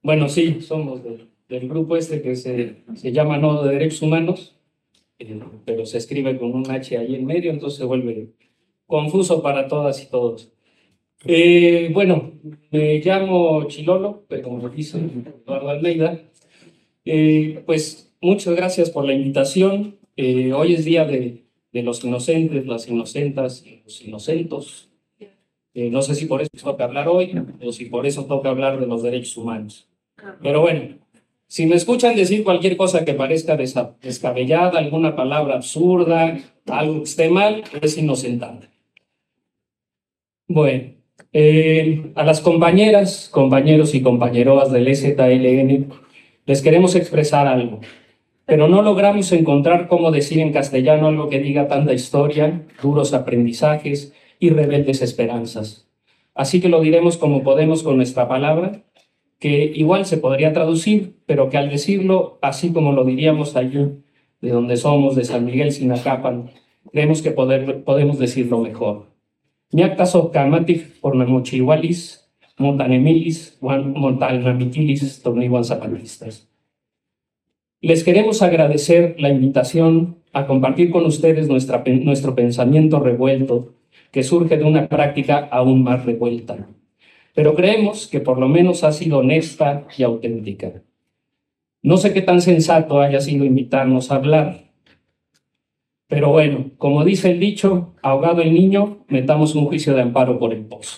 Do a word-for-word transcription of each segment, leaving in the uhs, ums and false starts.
Bueno, sí, somos del, del grupo este que se, se llama Nodo de Derechos Humanos, eh, pero se escribe con un H ahí en medio, entonces se vuelve confuso para todas y todos. Eh, bueno, me llamo Chilolo, pero como dice Eduardo Almeida. Eh, pues muchas gracias por la invitación. Eh, hoy es día de, de los inocentes, las inocentas y los inocentos. Eh, no sé si por eso toca hablar hoy o si por eso toca hablar de los derechos humanos. Pero bueno, si me escuchan decir cualquier cosa que parezca desa- descabellada, alguna palabra absurda, algo que esté mal, es inocentante. Bueno, eh, a las compañeras, compañeros y compañeroas del E Z L N les queremos expresar algo, pero no logramos encontrar cómo decir en castellano algo que diga tanta historia, duros aprendizajes y rebeldes esperanzas. Así que lo diremos como podemos con nuestra palabra, que igual se podría traducir, pero que al decirlo, así como lo diríamos allí, de donde somos, de San Miguel Sinacapan, creemos que poder, podemos decirlo mejor. Ñactaso camatic por namochihualis, montanemilis, montanamitilis, tornihuan zapatistas. Les queremos agradecer la invitación a compartir con ustedes nuestra, nuestro pensamiento revuelto, que surge de una práctica aún más revuelta. Pero creemos que por lo menos ha sido honesta y auténtica. No sé qué tan sensato haya sido invitarnos a hablar, pero bueno, como dice el dicho, ahogado el niño, metamos un juicio de amparo por el pozo.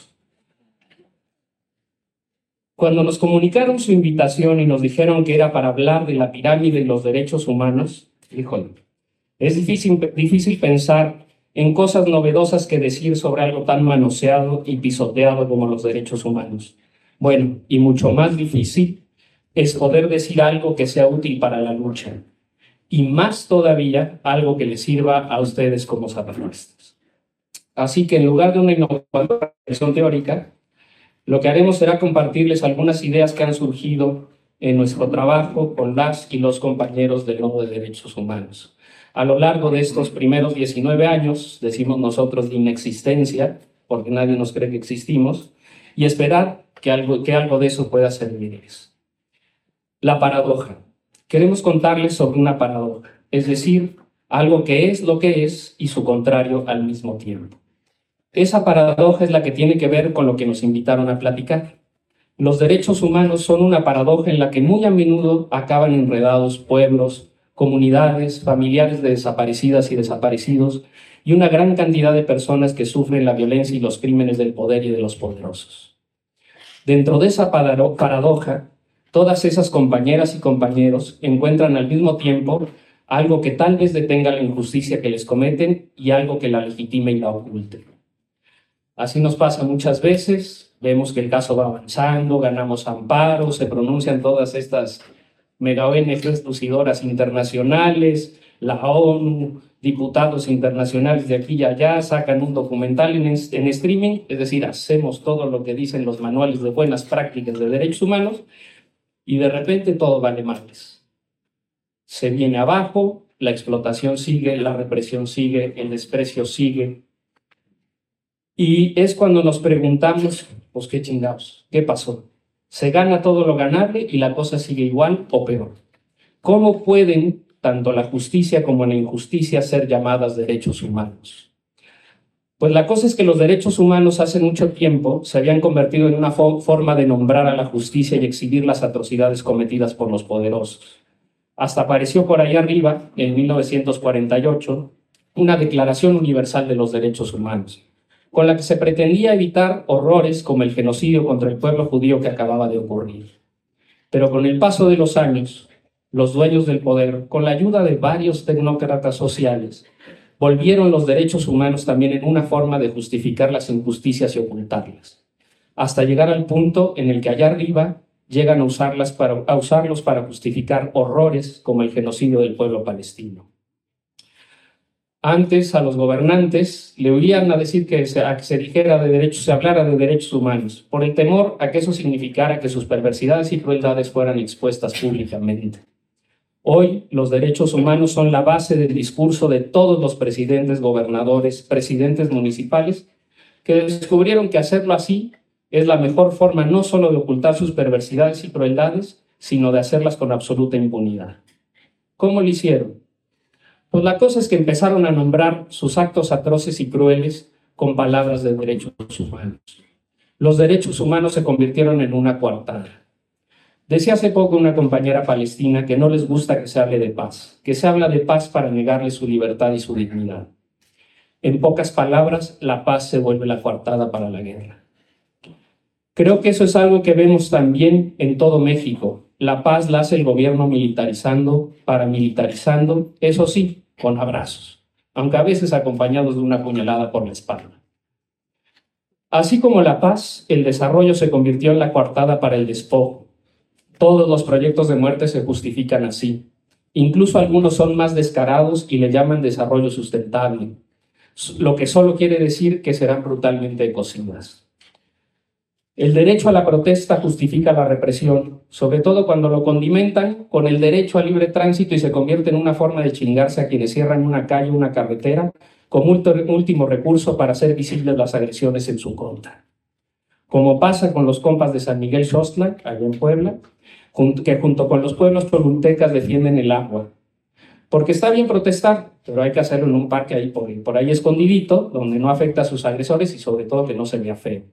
Cuando nos comunicaron su invitación y nos dijeron que era para hablar de la pirámide de los derechos humanos, híjole, es difícil, difícil pensar en cosas novedosas que decir sobre algo tan manoseado y pisoteado como los derechos humanos. Bueno, y mucho más difícil es poder decir algo que sea útil para la lucha, y más todavía algo que les sirva a ustedes como zapatistas. Así que en lugar de una innovación teórica, lo que haremos será compartirles algunas ideas que han surgido en nuestro trabajo con las y los compañeros del Nodo de Derechos Humanos. A lo largo de estos primeros diecinueve años, decimos nosotros de inexistencia, porque nadie nos cree que existimos, y esperar que algo, que algo de eso pueda servirles. La paradoja. Queremos contarles sobre una paradoja, es decir, algo que es lo que es y su contrario al mismo tiempo. Esa paradoja es la que tiene que ver con lo que nos invitaron a platicar. Los derechos humanos son una paradoja en la que muy a menudo acaban enredados pueblos, comunidades, familiares de desaparecidas y desaparecidos y una gran cantidad de personas que sufren la violencia y los crímenes del poder y de los poderosos. Dentro de esa paradoja, todas esas compañeras y compañeros encuentran al mismo tiempo algo que tal vez detenga la injusticia que les cometen y algo que la legitime y la oculte. Así nos pasa muchas veces, vemos que el caso va avanzando, ganamos amparo, se pronuncian todas estas mega O N Ges lucidoras internacionales, la ONU, diputados internacionales de aquí y allá, sacan un documental en, en streaming, es decir, hacemos todo lo que dicen los manuales de buenas prácticas de derechos humanos y de repente todo vale madres. Se viene abajo, la explotación sigue, la represión sigue, el desprecio sigue. Y es cuando nos preguntamos, pues qué chingados, ¿qué pasó? Se gana todo lo ganable y la cosa sigue igual o peor. ¿Cómo pueden tanto la justicia como la injusticia ser llamadas derechos humanos? Pues la cosa es que los derechos humanos hace mucho tiempo se habían convertido en una fo- forma de nombrar a la justicia y exhibir las atrocidades cometidas por los poderosos. Hasta apareció por ahí arriba, en mil novecientos cuarenta y ocho, una Declaración Universal de los Derechos Humanos, con la que se pretendía evitar horrores como el genocidio contra el pueblo judío que acababa de ocurrir. Pero con el paso de los años, los dueños del poder, con la ayuda de varios tecnócratas sociales, volvieron los derechos humanos también en una forma de justificar las injusticias y ocultarlas, hasta llegar al punto en el que allá arriba llegan a, usarlas para, a usarlos para justificar horrores como el genocidio del pueblo palestino. Antes a los gobernantes le oían a decir que se, a que se dijera de derechos, se hablara de derechos humanos, por el temor a que eso significara que sus perversidades y crueldades fueran expuestas públicamente. Hoy los derechos humanos son la base del discurso de todos los presidentes, gobernadores, presidentes municipales, que descubrieron que hacerlo así es la mejor forma no solo de ocultar sus perversidades y crueldades, sino de hacerlas con absoluta impunidad. ¿Cómo lo hicieron? Pues la cosa es que empezaron a nombrar sus actos atroces y crueles con palabras de derechos humanos. Los derechos humanos se convirtieron en una coartada. Decía hace poco una compañera palestina que no les gusta que se hable de paz, que se habla de paz para negarle su libertad y su dignidad. En pocas palabras, la paz se vuelve la coartada para la guerra. Creo que eso es algo que vemos también en todo México. La paz la hace el gobierno militarizando, paramilitarizando, eso sí, con abrazos, aunque a veces acompañados de una puñalada por la espalda. Así como la paz, el desarrollo se convirtió en la coartada para el despojo. Todos los proyectos de muerte se justifican así. Incluso algunos son más descarados y le llaman desarrollo sustentable, lo que solo quiere decir que serán brutalmente ecocidas. El derecho a la protesta justifica la represión, sobre todo cuando lo condimentan con el derecho al libre tránsito y se convierte en una forma de chingarse a quienes cierran una calle o una carretera como último recurso para hacer visibles las agresiones en su contra. Como pasa con los compas de San Miguel Xoxtla, allá en Puebla, que junto con los pueblos tolultecas defienden el agua. Porque está bien protestar, pero hay que hacerlo en un parque ahí por, por ahí escondidito, donde no afecta a sus agresores y sobre todo que no se vea feo.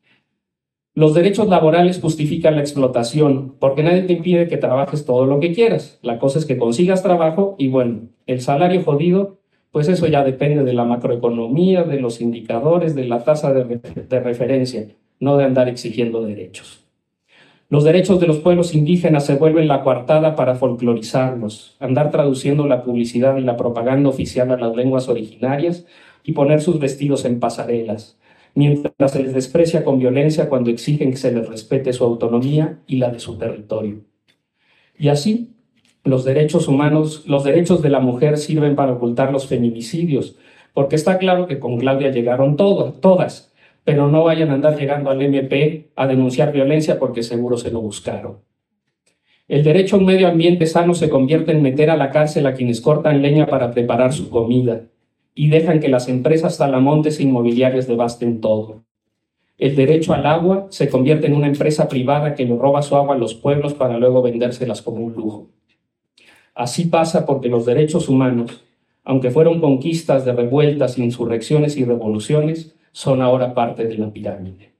Los derechos laborales justifican la explotación, porque nadie te impide que trabajes todo lo que quieras. La cosa es que consigas trabajo y bueno, el salario jodido, pues eso ya depende de la macroeconomía, de los indicadores, de la tasa de, de referencia, no de andar exigiendo derechos. Los derechos de los pueblos indígenas se vuelven la coartada para folclorizarlos, andar traduciendo la publicidad y la propaganda oficial a las lenguas originarias y poner sus vestidos en pasarelas, mientras se les desprecia con violencia cuando exigen que se les respete su autonomía y la de su territorio. Y así, los derechos humanos, los derechos de la mujer sirven para ocultar los feminicidios, porque está claro que con Claudia llegaron todas, todas, pero no vayan a andar llegando al M P a denunciar violencia porque seguro se lo buscaron. El derecho a un medio ambiente sano se convierte en meter a la cárcel a quienes cortan leña para preparar su comida y dejan que las empresas talamontes e inmobiliarias devasten todo. El derecho al agua se convierte en una empresa privada que le roba su agua a los pueblos para luego vendérselas como un lujo. Así pasa porque los derechos humanos, aunque fueron conquistas de revueltas, insurrecciones y revoluciones, son ahora parte de la pirámide.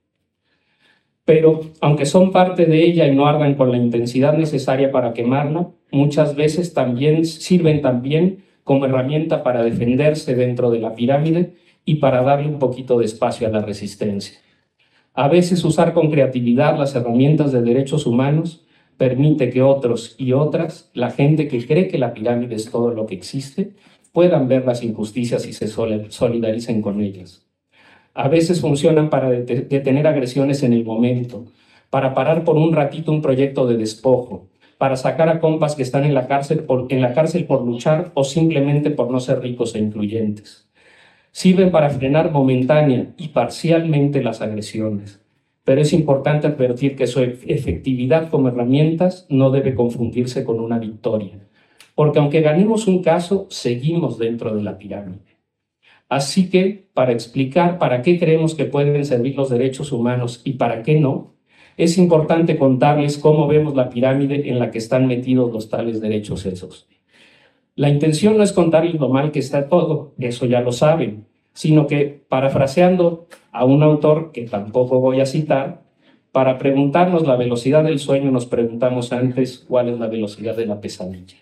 Pero, aunque son parte de ella y no ardan con la intensidad necesaria para quemarla, muchas veces también sirven también como herramienta para defenderse dentro de la pirámide y para darle un poquito de espacio a la resistencia. A veces usar con creatividad las herramientas de derechos humanos permite que otros y otras, la gente que cree que la pirámide es todo lo que existe, puedan ver las injusticias y se solidaricen con ellas. A veces funcionan para detener agresiones en el momento, para parar por un ratito un proyecto de despojo, para sacar a compas que están en la cárcel por, en la cárcel por luchar o simplemente por no ser ricos e influyentes. Sirven para frenar momentánea y parcialmente las agresiones, pero es importante advertir que su efectividad como herramientas no debe confundirse con una victoria, porque aunque ganemos un caso, seguimos dentro de la pirámide. Así que, para explicar para qué creemos que pueden servir los derechos humanos y para qué no, es importante contarles cómo vemos la pirámide en la que están metidos los tales derechos esos. La intención no es contarles lo mal que está todo, eso ya lo saben, sino que, parafraseando a un autor que tampoco voy a citar, para preguntarnos la velocidad del sueño nos preguntamos antes cuál es la velocidad de la pesadilla.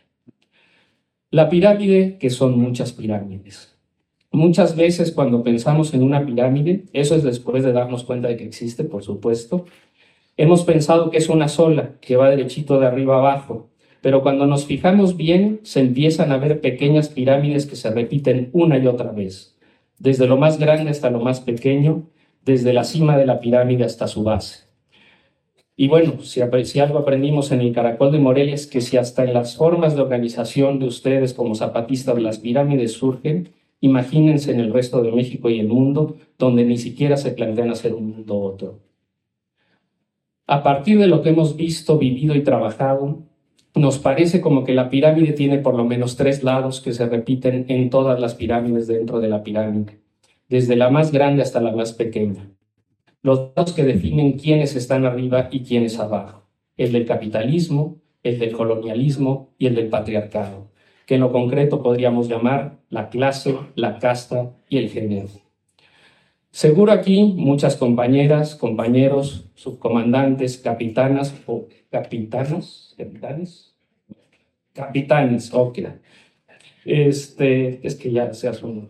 La pirámide, que son muchas pirámides. Muchas veces cuando pensamos en una pirámide, eso es después de darnos cuenta de que existe, por supuesto, hemos pensado que es una sola, que va derechito de arriba abajo, pero cuando nos fijamos bien, se empiezan a ver pequeñas pirámides que se repiten una y otra vez, desde lo más grande hasta lo más pequeño, desde la cima de la pirámide hasta su base. Y bueno, si, si algo aprendimos en el Caracol de Morelia es que si hasta en las formas de organización de ustedes como zapatistas las pirámides surgen, imagínense en el resto de México y el mundo, donde ni siquiera se plantean hacer un mundo otro. A partir de lo que hemos visto, vivido y trabajado, nos parece como que la pirámide tiene por lo menos tres lados que se repiten en todas las pirámides dentro de la pirámide, desde la más grande hasta la más pequeña. los datos que definen quiénes están arriba y quiénes abajo, el del capitalismo, el del colonialismo y el del patriarcado, que en lo concreto podríamos llamar la clase, la casta y el género. Seguro aquí muchas compañeras, compañeros, subcomandantes, capitanas o capitanas, capitanes, capitanes, ok. Este, es que ya se asume.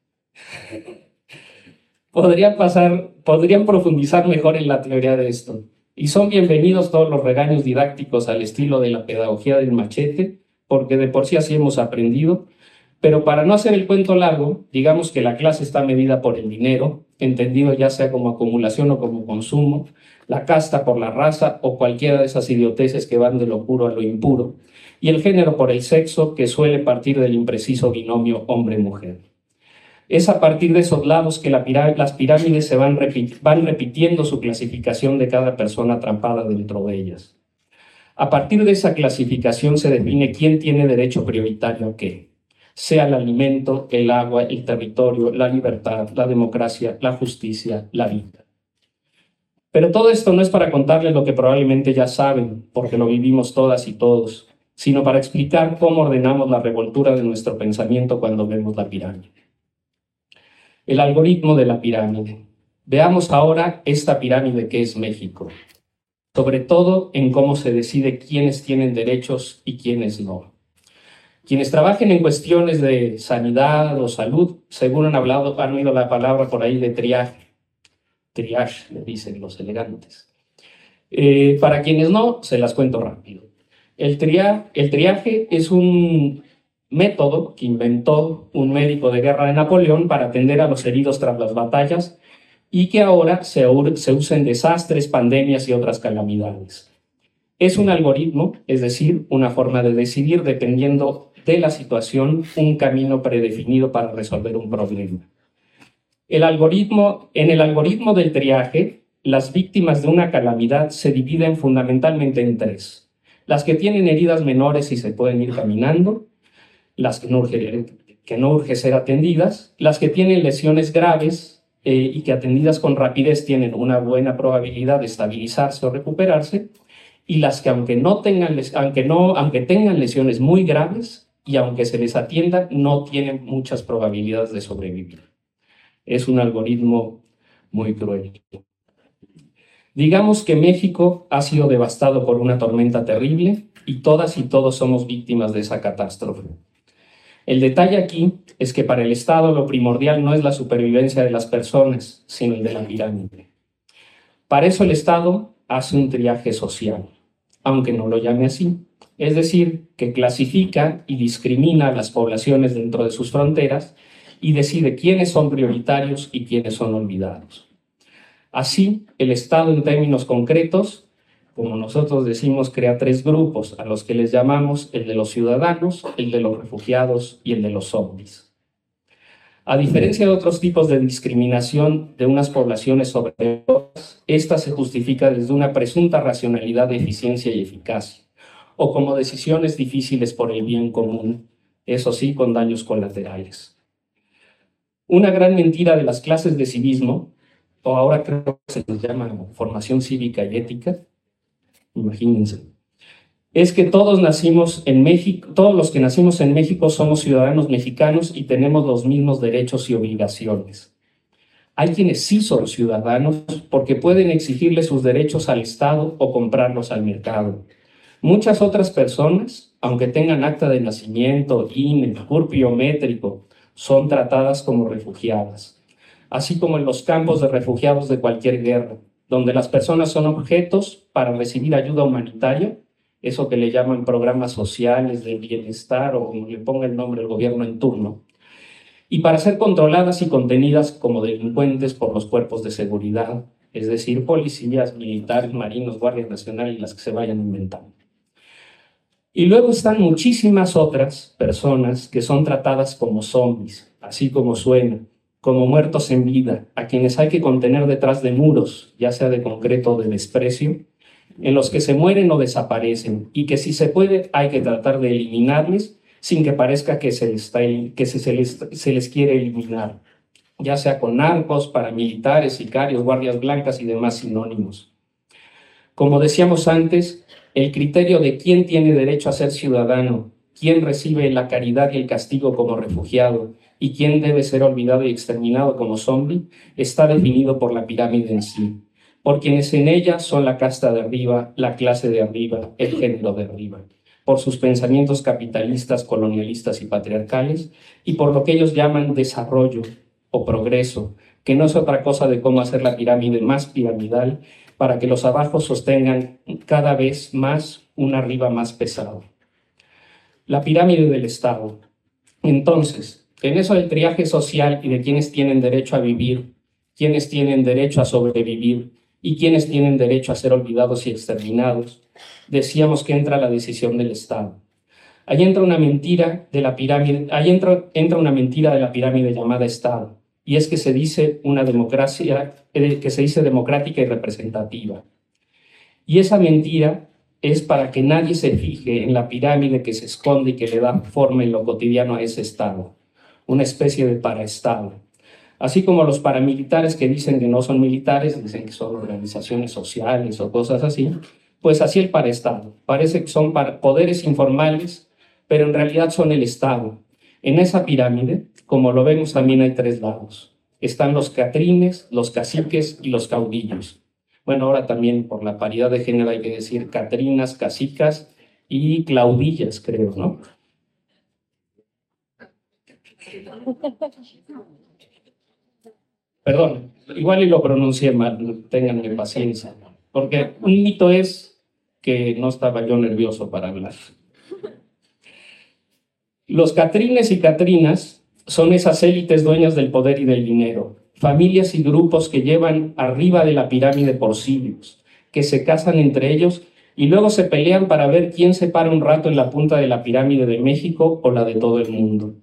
Podrían pasar, podrían profundizar mejor en la teoría de esto. Y son bienvenidos todos los regaños didácticos al estilo de la pedagogía del machete, porque de por sí así hemos aprendido. Pero para no hacer el cuento largo, digamos que la clase está medida por el dinero, entendido ya sea como acumulación o como consumo, la casta por la raza o cualquiera de esas idioteces que van de lo puro a lo impuro, y el género por el sexo, que suele partir del impreciso binomio hombre-mujer. Es a partir de esos lados que la pirá las pirámides se van, repit van repitiendo su clasificación de cada persona atrapada dentro de ellas. A partir de esa clasificación se define quién tiene derecho prioritario a qué, sea el alimento, el agua, el territorio, la libertad, la democracia, la justicia, la vida. Pero todo esto no es para contarles lo que probablemente ya saben, porque lo vivimos todas y todos, sino para explicar cómo ordenamos la revoltura de nuestro pensamiento cuando vemos la pirámide. El algoritmo de la pirámide. Veamos ahora esta pirámide que es México, sobre todo en cómo se decide quiénes tienen derechos y quiénes no. Quienes trabajen en cuestiones de sanidad o salud, según han hablado, han oído la palabra por ahí de triaje. Triage, le dicen los elegantes. Eh, para quienes no, se las cuento rápido. El, tria, el triaje es un método que inventó un médico de guerra de Napoleón para atender a los heridos tras las batallas y que ahora se, se usa en desastres, pandemias y otras calamidades. Es un algoritmo, es decir, una forma de decidir dependiendo de la situación, un camino predefinido para resolver un problema. El algoritmo, en el algoritmo del triaje, las víctimas de una calamidad se dividen fundamentalmente en tres. Las que tienen heridas menores y se pueden ir caminando, las que no urge, que no urge ser atendidas, las que tienen lesiones graves eh, y que atendidas con rapidez tienen una buena probabilidad de estabilizarse o recuperarse, y las que aunque, no tengan, aunque, no, aunque tengan lesiones muy graves y aunque se les atienda, no tienen muchas probabilidades de sobrevivir. Es un algoritmo muy cruel. Digamos que México ha sido devastado por una tormenta terrible y todas y todos somos víctimas de esa catástrofe. El detalle aquí es que para el Estado lo primordial no es la supervivencia de las personas, sino el de la pirámide. Para eso el Estado hace un triaje social, aunque no lo llame así. Es decir, que clasifica y discrimina a las poblaciones dentro de sus fronteras y decide quiénes son prioritarios y quiénes son olvidados. Así, el Estado en términos concretos, como nosotros decimos, crea tres grupos a los que les llamamos el de los ciudadanos, el de los refugiados y el de los zombies. A diferencia de otros tipos de discriminación de unas poblaciones sobre otras, esta se justifica desde una presunta racionalidad de eficiencia y eficacia, o como decisiones difíciles por el bien común, eso sí, con daños colaterales. Una gran mentira de las clases de civismo, o ahora creo que se les llama formación cívica y ética, imagínense, es que todos nacimos en México, todos los que nacimos en México somos ciudadanos mexicanos y tenemos los mismos derechos y obligaciones. Hay quienes sí son ciudadanos porque pueden exigirle sus derechos al Estado o comprarlos al mercado. Muchas otras personas, aunque tengan acta de nacimiento, I N E, C U R P biométrico, son tratadas como refugiadas, así como en los campos de refugiados de cualquier guerra, donde las personas son objetos para recibir ayuda humanitaria, eso que le llaman programas sociales de bienestar o como le ponga el nombre el gobierno en turno, y para ser controladas y contenidas como delincuentes por los cuerpos de seguridad, es decir, policías, militares, marinos, guardias nacionales y las que se vayan inventando. Y luego están muchísimas otras personas que son tratadas como zombies, así como suena, como muertos en vida, a quienes hay que contener detrás de muros, ya sea de concreto o de desprecio, en los que se mueren o desaparecen, y que si se puede hay que tratar de eliminarles sin que parezca que se les, está, que se, se les, se les quiere eliminar. ya sea con narcos, paramilitares, sicarios, guardias blancas y demás sinónimos. Como decíamos antes, el criterio de quién tiene derecho a ser ciudadano, quién recibe la caridad y el castigo como refugiado y quién debe ser olvidado y exterminado como zombie, está definido por la pirámide en sí, por quienes en ella son la casta de arriba, la clase de arriba, el género de arriba, por sus pensamientos capitalistas, colonialistas y patriarcales, y por lo que ellos llaman desarrollo o progreso, que no es otra cosa de cómo hacer la pirámide más piramidal para que los abajo sostengan cada vez más un arriba más pesado. La pirámide del Estado. Entonces, en eso del triaje social y de quienes tienen derecho a vivir, quienes tienen derecho a sobrevivir y quienes tienen derecho a ser olvidados y exterminados, decíamos que entra la decisión del Estado. Ahí entra una mentira de la pirámide, ahí entra, entra una mentira de la pirámide llamada Estado, y es que se dice una democracia, eh, que se dice democrática y representativa. Y esa mentira es para que nadie se fije en la pirámide que se esconde y que le da forma en lo cotidiano a ese Estado, una especie de paraestado. Así como los paramilitares que dicen que no son militares, dicen que son organizaciones sociales o cosas así, pues así el paraestado. Parece que son poderes informales, pero en realidad son el Estado. En esa pirámide, como lo vemos, también hay tres lados. Están los catrines, los caciques y los caudillos. Bueno, ahora también por la paridad de género hay que decir catrinas, cacicas y claudillas, creo, ¿no? Perdón, igual y lo pronuncié mal, ténganme paciencia, porque un mito es que no estaba yo nervioso para hablar. Los catrines y catrinas son esas élites dueñas del poder y del dinero, familias y grupos que llevan arriba de la pirámide por siglos, que se casan entre ellos y luego se pelean para ver quién se para un rato en la punta de la pirámide de México o la de todo el mundo.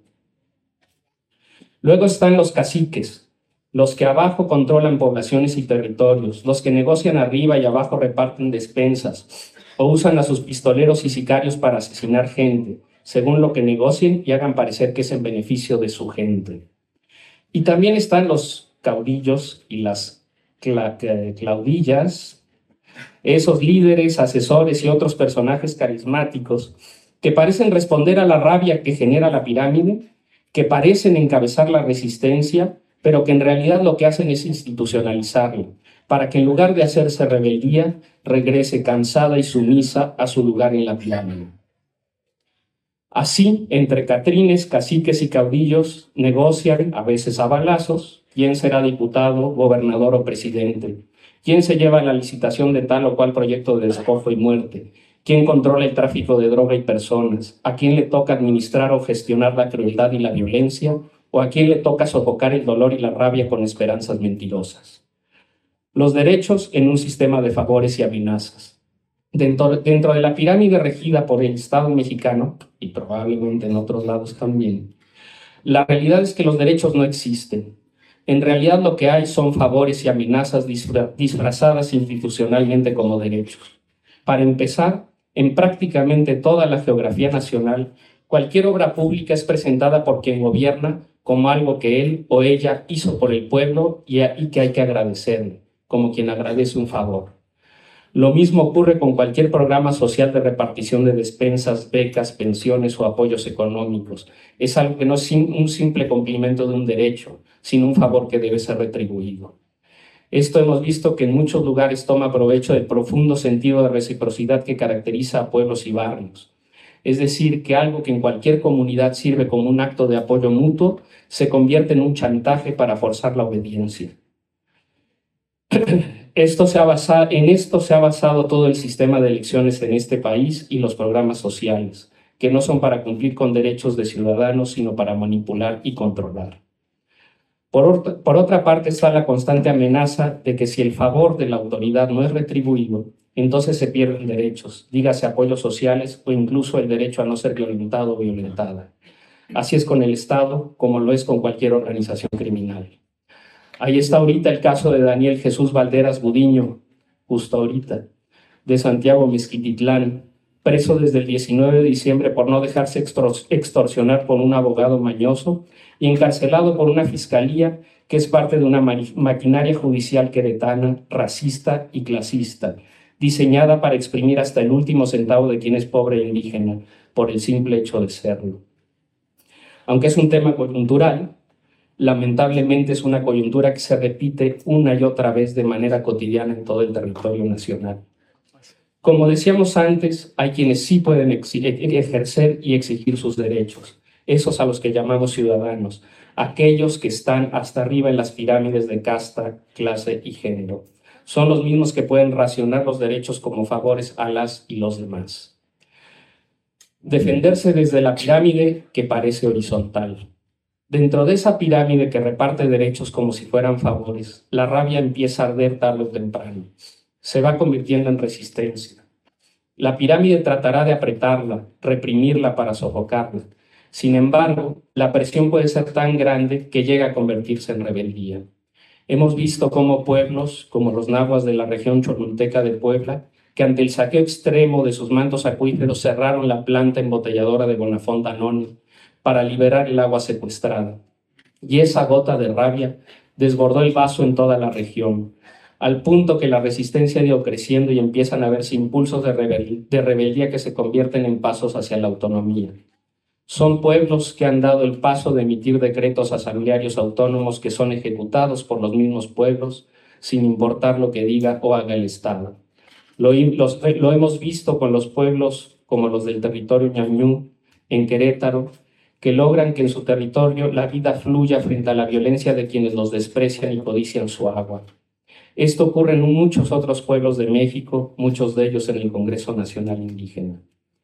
Luego están los caciques, los que abajo controlan poblaciones y territorios, los que negocian arriba y abajo reparten despensas o usan a sus pistoleros y sicarios para asesinar gente, según lo que negocien y hagan parecer que es en beneficio de su gente. Y también están los caudillos y las cla claudillas, esos líderes, asesores y otros personajes carismáticos que parecen responder a la rabia que genera la pirámide, que parecen encabezar la resistencia, pero que en realidad lo que hacen es institucionalizarla, para que en lugar de hacerse rebeldía, regrese cansada y sumisa a su lugar en la pirámide. Así, entre catrines, caciques y caudillos, negocian, a veces a balazos, quién será diputado, gobernador o presidente, quién se lleva la licitación de tal o cual proyecto de despojo y muerte, quién controla el tráfico de droga y personas, a quién le toca administrar o gestionar la crueldad y la violencia, o a quién le toca sofocar el dolor y la rabia con esperanzas mentirosas. Los derechos en un sistema de favores y amenazas. Dentro, dentro de la pirámide regida por el Estado mexicano, y probablemente en otros lados también, la realidad es que los derechos no existen. En realidad lo que hay son favores y amenazas disfra disfrazadas institucionalmente como derechos. Para empezar, en prácticamente toda la geografía nacional, cualquier obra pública es presentada por quien gobierna como algo que él o ella hizo por el pueblo y, a, y que hay que agradecerle, como quien agradece un favor. Lo mismo ocurre con cualquier programa social de repartición de despensas, becas, pensiones o apoyos económicos. Es algo que no es un simple cumplimiento de un derecho, sino un favor que debe ser retribuido. Esto hemos visto que en muchos lugares toma provecho del profundo sentido de reciprocidad que caracteriza a pueblos y barrios. Es decir, que algo que en cualquier comunidad sirve como un acto de apoyo mutuo, se convierte en un chantaje para forzar la obediencia. Esto se ha basado, en esto se ha basado todo el sistema de elecciones en este país y los programas sociales, que no son para cumplir con derechos de ciudadanos, sino para manipular y controlar. Por, por otra parte está la constante amenaza de que si el favor de la autoridad no es retribuido, entonces se pierden derechos, dígase apoyos sociales o incluso el derecho a no ser violentado o violentada. Así es con el Estado, como lo es con cualquier organización criminal. Ahí está ahorita el caso de Daniel Jesús Valderas Gudiño, justo ahorita, de Santiago Mezquititlán, preso desde el diecinueve de diciembre por no dejarse extorsionar por un abogado mañoso y encarcelado por una fiscalía que es parte de una maquinaria judicial queretana, racista y clasista, diseñada para exprimir hasta el último centavo de quien es pobre e indígena, por el simple hecho de serlo. Aunque es un tema coyuntural, lamentablemente es una coyuntura que se repite una y otra vez de manera cotidiana en todo el territorio nacional. Como decíamos antes, hay quienes sí pueden ejercer y exigir sus derechos, esos a los que llamamos ciudadanos, aquellos que están hasta arriba en las pirámides de casta, clase y género. Son los mismos que pueden racionar los derechos como favores a las y los demás. Defenderse desde la pirámide que parece horizontal. Dentro de esa pirámide que reparte derechos como si fueran favores, la rabia empieza a arder tarde o temprano. Se va convirtiendo en resistencia. La pirámide tratará de apretarla, reprimirla para sofocarla. Sin embargo, la presión puede ser tan grande que llega a convertirse en rebeldía. Hemos visto cómo pueblos, como los nahuas de la región cholulteca de Puebla, que ante el saqueo extremo de sus mantos acuíferos cerraron la planta embotelladora de Bonafont Danone para liberar el agua secuestrada. Y esa gota de rabia desbordó el vaso en toda la región, al punto que la resistencia ha ido creciendo y empiezan a verse impulsos de, rebel de rebeldía que se convierten en pasos hacia la autonomía. Son pueblos que han dado el paso de emitir decretos asamblearios autónomos que son ejecutados por los mismos pueblos, sin importar lo que diga o haga el Estado. Lo, los, lo hemos visto con los pueblos como los del territorio ñañú, en Querétaro, que logran que en su territorio la vida fluya frente a la violencia de quienes los desprecian y codician su agua. Esto ocurre en muchos otros pueblos de México, muchos de ellos en el Congreso Nacional Indígena.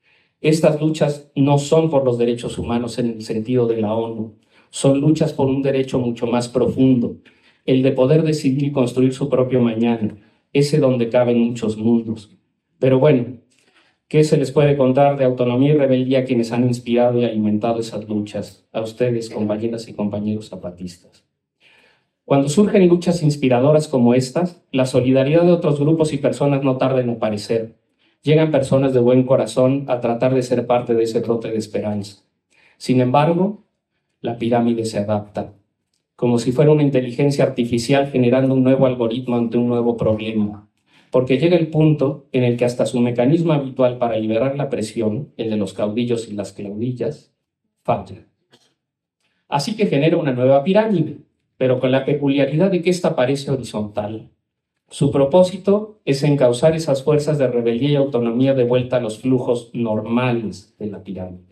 Estas luchas no son por los derechos humanos en el sentido de la ONU, son luchas por un derecho mucho más profundo, el de poder decidir y construir su propio mañana, ese donde caben muchos mundos. Pero bueno, ¿qué se les puede contar de autonomía y rebeldía a quienes han inspirado y alimentado esas luchas? A ustedes, compañeras y compañeros zapatistas. Cuando surgen luchas inspiradoras como estas, la solidaridad de otros grupos y personas no tarda en aparecer. Llegan personas de buen corazón a tratar de ser parte de ese brote de esperanza. Sin embargo, la pirámide se adapta, como si fuera una inteligencia artificial generando un nuevo algoritmo ante un nuevo problema. Porque llega el punto en el que hasta su mecanismo habitual para liberar la presión, el de los caudillos y las caudillas, falla. Así que genera una nueva pirámide, pero con la peculiaridad de que esta parece horizontal. Su propósito es encauzar esas fuerzas de rebeldía y autonomía de vuelta a los flujos normales de la pirámide.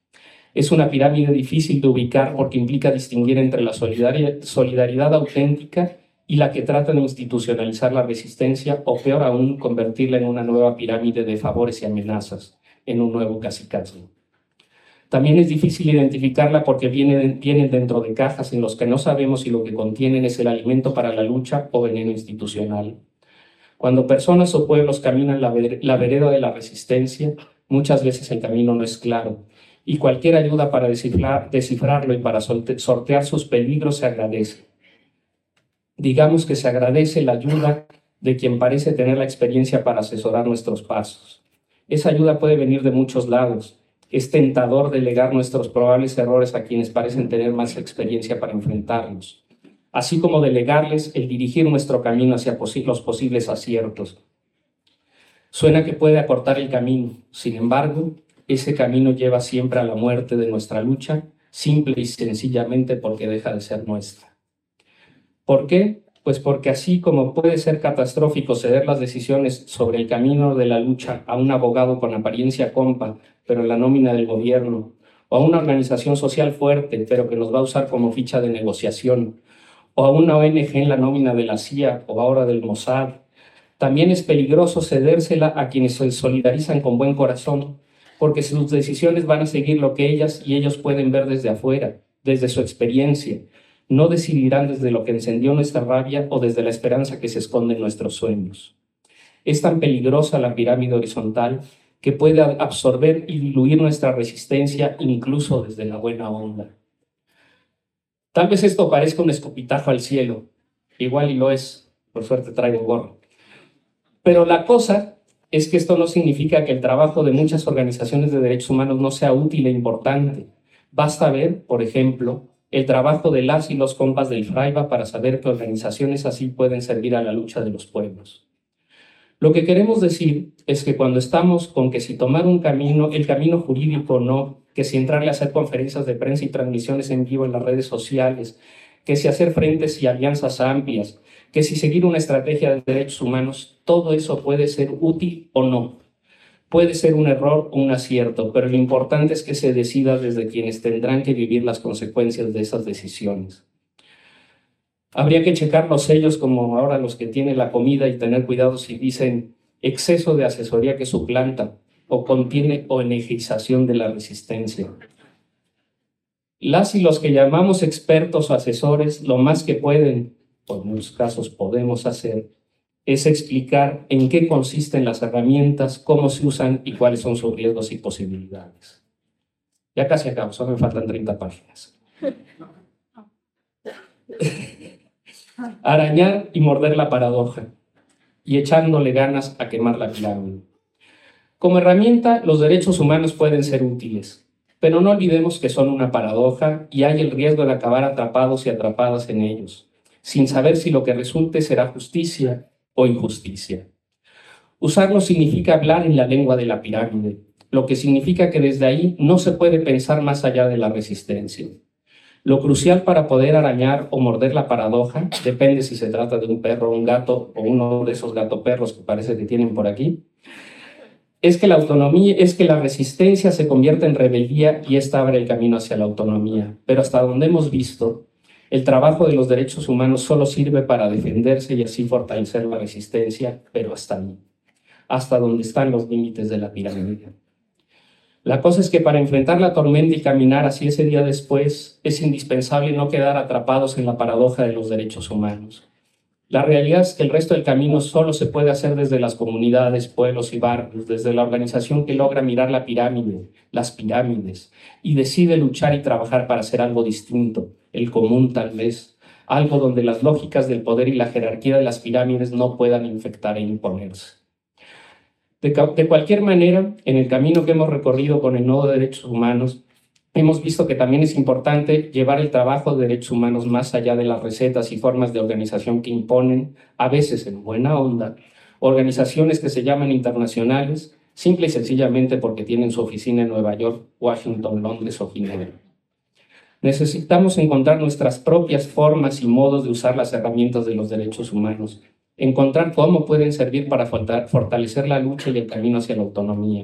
Es una pirámide difícil de ubicar porque implica distinguir entre la solidaridad, solidaridad auténtica y la que trata de institucionalizar la resistencia, o peor aún, convertirla en una nueva pirámide de favores y amenazas, en un nuevo cacicazgo. También es difícil identificarla porque vienen, vienen dentro de cajas en los que no sabemos si lo que contienen es el alimento para la lucha o veneno institucional. Cuando personas o pueblos caminan la, ver, la vereda de la resistencia, muchas veces el camino no es claro, y cualquier ayuda para descifrar, descifrarlo y para sortear sus peligros se agradece. Digamos que se agradece la ayuda de quien parece tener la experiencia para asesorar nuestros pasos. Esa ayuda puede venir de muchos lados. Es tentador delegar nuestros probables errores a quienes parecen tener más experiencia para enfrentarlos, así como delegarles el dirigir nuestro camino hacia posi- los posibles aciertos. Suena que puede acortar el camino, sin embargo, ese camino lleva siempre a la muerte de nuestra lucha, simple y sencillamente porque deja de ser nuestra. ¿Por qué? Pues porque así como puede ser catastrófico ceder las decisiones sobre el camino de la lucha a un abogado con apariencia compa, pero en la nómina del gobierno, o a una organización social fuerte, pero que nos va a usar como ficha de negociación, o a una O N G en la nómina de la C I A o ahora del Mossad, también es peligroso cedérsela a quienes se solidarizan con buen corazón, porque sus decisiones van a seguir lo que ellas y ellos pueden ver desde afuera, desde su experiencia. No decidirán desde lo que encendió nuestra rabia o desde la esperanza que se esconde en nuestros sueños. Es tan peligrosa la pirámide horizontal que puede absorber y diluir nuestra resistencia incluso desde la buena onda. Tal vez esto parezca un escupitajo al cielo, igual y lo es, por suerte traigo gorro. Pero la cosa es que esto no significa que el trabajo de muchas organizaciones de derechos humanos no sea útil e importante. Basta ver, por ejemplo, el trabajo de las y los compas del Fraiba para saber que organizaciones así pueden servir a la lucha de los pueblos. Lo que queremos decir es que cuando estamos con que si tomar un camino, el camino jurídico o no, que si entrarle a hacer conferencias de prensa y transmisiones en vivo en las redes sociales, que si hacer frentes y alianzas amplias, que si seguir una estrategia de derechos humanos, todo eso puede ser útil o no. Puede ser un error o un acierto, pero lo importante es que se decida desde quienes tendrán que vivir las consecuencias de esas decisiones. Habría que checar los sellos como ahora los que tiene la comida y tener cuidado si dicen exceso de asesoría que suplanta o contiene O N Gización de la resistencia. Las y los que llamamos expertos o asesores, lo más que pueden, o en muchos casos podemos hacer, es explicar en qué consisten las herramientas, cómo se usan y cuáles son sus riesgos y posibilidades. Ya casi acabo, solo me faltan treinta páginas. Arañar y morder la paradoja, y echándole ganas a quemar la pirámide. Como herramienta, los derechos humanos pueden ser útiles, pero no olvidemos que son una paradoja y hay el riesgo de acabar atrapados y atrapadas en ellos, sin saber si lo que resulte será justicia o injusticia. Usarlo significa hablar en la lengua de la pirámide, lo que significa que desde ahí no se puede pensar más allá de la resistencia. Lo crucial para poder arañar o morder la paradoja, depende si se trata de un perro, un gato o uno de esos gatoperros que parece que tienen por aquí, es que la autonomía, es que la resistencia se convierta en rebeldía y esta abre el camino hacia la autonomía. Pero hasta donde hemos visto, el trabajo de los derechos humanos solo sirve para defenderse y así fortalecer la resistencia, pero hasta ahí, hasta donde están los límites de la pirámide. La cosa es que para enfrentar la tormenta y caminar hacia ese día después, es indispensable no quedar atrapados en la paradoja de los derechos humanos. La realidad es que el resto del camino solo se puede hacer desde las comunidades, pueblos y barrios, desde la organización que logra mirar la pirámide, las pirámides, y decide luchar y trabajar para hacer algo distinto, el común tal vez, algo donde las lógicas del poder y la jerarquía de las pirámides no puedan infectar e imponerse. De, de cualquier manera, en el camino que hemos recorrido con el Nodo de Derechos Humanos, hemos visto que también es importante llevar el trabajo de derechos humanos más allá de las recetas y formas de organización que imponen, a veces en buena onda, organizaciones que se llaman internacionales, simple y sencillamente porque tienen su oficina en Nueva York, Washington, Londres o Ginebra. Necesitamos encontrar nuestras propias formas y modos de usar las herramientas de los derechos humanos, encontrar cómo pueden servir para fortalecer la lucha y el camino hacia la autonomía.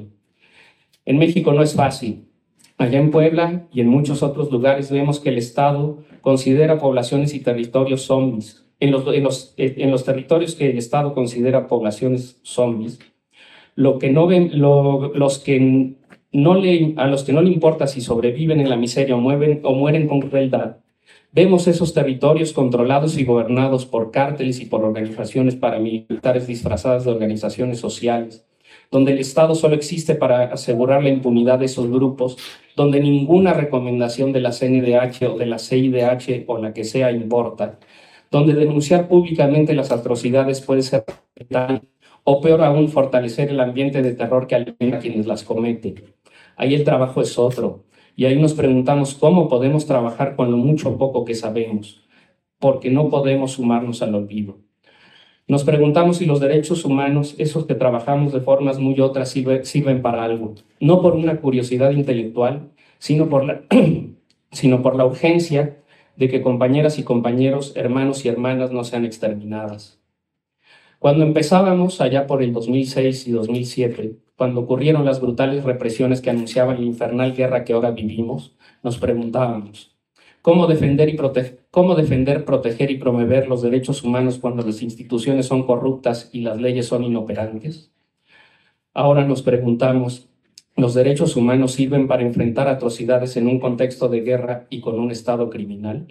En México no es fácil. Allá en Puebla y en muchos otros lugares vemos que el Estado considera poblaciones y territorios zombies. En los, en los, en los territorios que el Estado considera poblaciones zombies, lo que no ven, lo, los que no le, a los que no le importa si sobreviven en la miseria o, mueven, o mueren con crueldad, vemos esos territorios controlados y gobernados por cárteles y por organizaciones paramilitares disfrazadas de organizaciones sociales, donde el Estado solo existe para asegurar la impunidad de esos grupos, donde ninguna recomendación de la C N D H o de la C I D H o la que sea importa, donde denunciar públicamente las atrocidades puede ser letal, o peor aún, fortalecer el ambiente de terror que alimenta a quienes las cometen. Ahí el trabajo es otro, y ahí nos preguntamos cómo podemos trabajar con lo mucho o poco que sabemos, porque no podemos sumarnos al olvido. Nos preguntamos si los derechos humanos, esos que trabajamos de formas muy otras, sirven para algo, no por una curiosidad intelectual, sino por la, sino por la urgencia de que compañeras y compañeros, hermanos y hermanas no sean exterminadas. Cuando empezábamos, allá por el dos mil seis y dos mil siete, cuando ocurrieron las brutales represiones que anunciaban la infernal guerra que ahora vivimos, nos preguntábamos, ¿Cómo defender, y prote- ¿Cómo defender, proteger y promover los derechos humanos cuando las instituciones son corruptas y las leyes son inoperantes? Ahora nos preguntamos, ¿los derechos humanos sirven para enfrentar atrocidades en un contexto de guerra y con un Estado criminal?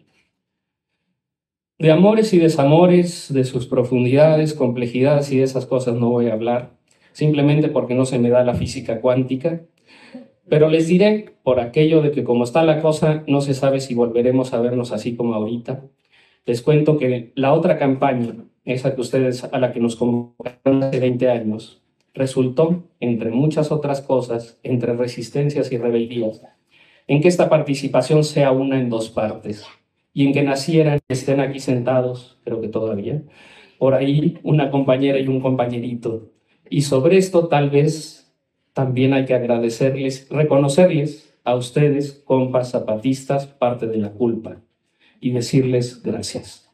De amores y desamores, de sus profundidades, complejidades y de esas cosas no voy a hablar, simplemente porque no se me da la física cuántica. Pero les diré, por aquello de que como está la cosa, no se sabe si volveremos a vernos así como ahorita. Les cuento que la otra campaña, esa que ustedes, a la que nos convocaron hace veinte años, resultó, entre muchas otras cosas, entre resistencias y rebeldías, en que esta participación sea una en dos partes y en que nacieran, estén aquí sentados, creo que todavía, por ahí una compañera y un compañerito. Y sobre esto tal vez también hay que agradecerles, reconocerles a ustedes, compas zapatistas, parte de la culpa y decirles gracias.